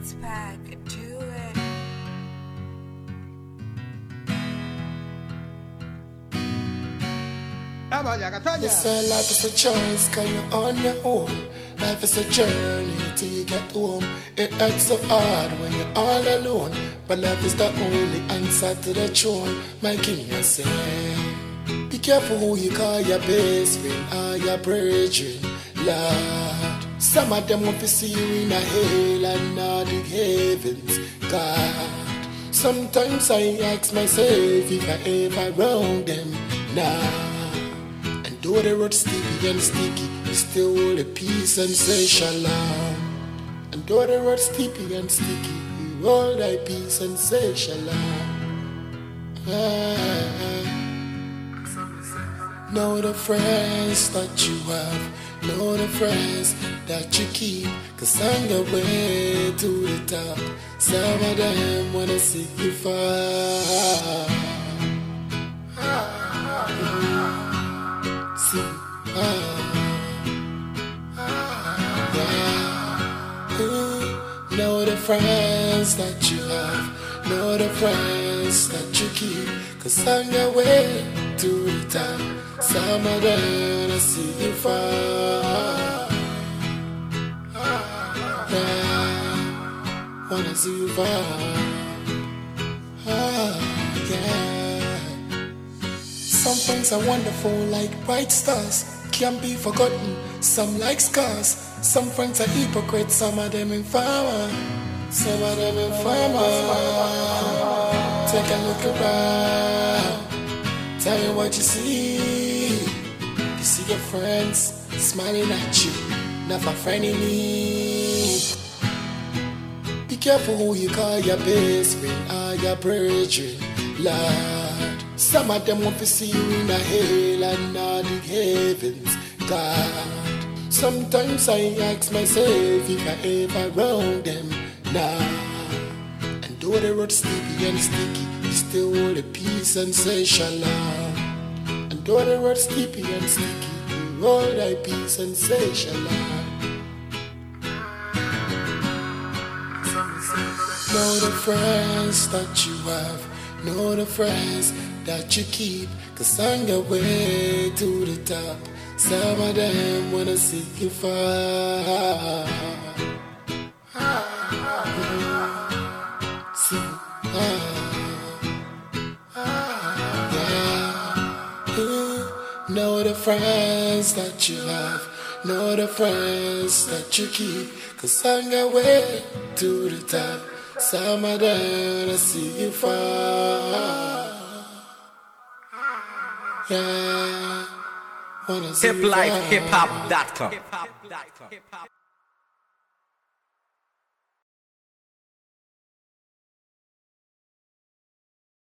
Let's pack it to it. Listen, life is a choice, cause you're on your own. Life is a journey till you get home. It hurts so hard when you're all alone, but love is the only answer to the throne. My king, I say, be careful who you call your best friend or your brethren, Lord. Some of them want to see you in a hell and not the heavens, God. Sometimes I ask myself if I ever wrong them, nah. Though the road sticky and sticky, we still hold a peace and say shalom. And though the road sticky and sticky, we hold thy peace and say shalom. Know the friends that you have, know the friends that you keep, cause on the way to the top, some of them wanna see you fall. Know the friends that you have, know the friends that you keep, cause on your way to the top, some of them wanna see you fall. Yeah, wanna see you fall. Yeah. Some friends are wonderful like bright stars, can't be forgotten, some like scars. Some friends are hypocrites, some of them informer, some of them informer. Take a look around, tell me what you see. You see your friends smiling at you, not for friendly me. Be careful who you call your best friend or your brethren, Lord. Some of them want to see you in a hell and not the heavens, God. Sometimes I ask myself if I ever wrong them, nah. And though the road sticky and sticky, we still hold a peace and say shalom. And though the road sticky and sticky, we hold thy peace and say shalom. Know the friends that you have, know the friends that you keep, cause on your way to the top, some of them wanna see you fall. Know the friends that you have, know the friends that you keep, cause on your way to the top, some of them wanna see you fall. Yeah, wanna see you fall. hiplifehiphop.com